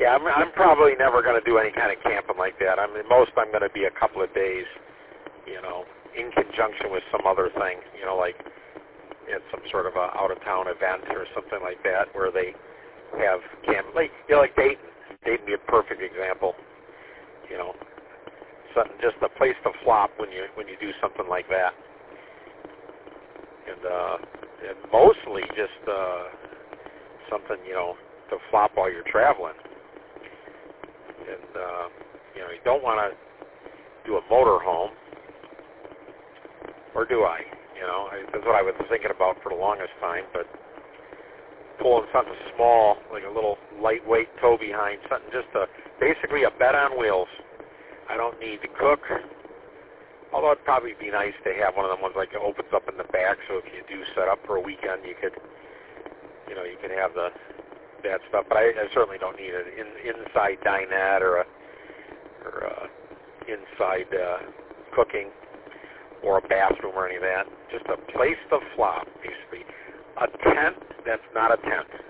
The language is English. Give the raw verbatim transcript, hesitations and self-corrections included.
Yeah, I'm, I'm probably never going to do any kind of camping like that. I mean, most I'm going to be a couple of days, you know, in conjunction with some other thing, you know, like at some sort of a out-of-town event or something like that where they have camp, like, you know, like Dayton. Dayton would be a perfect example, you know, something, just a place to flop when you when you do something like that. And, uh, and mostly just uh, something, you know, to flop while you're traveling. And, uh, you know, you don't want to do a motor home, or do I? You know, I, that's what I was thinking about for the longest time, but pulling something small, like a little lightweight tow behind, something just a, basically a bed on wheels. I don't need to cook, although it'd probably be nice to have one of them ones like it opens up in the back, so if you do set up for a weekend, you could, you know, you could have the that stuff. But I, I certainly don't need an in, inside dinette or a or a inside uh, cooking or a bathroom or any of that. Just a place to flop, basically. A tent that's not a tent.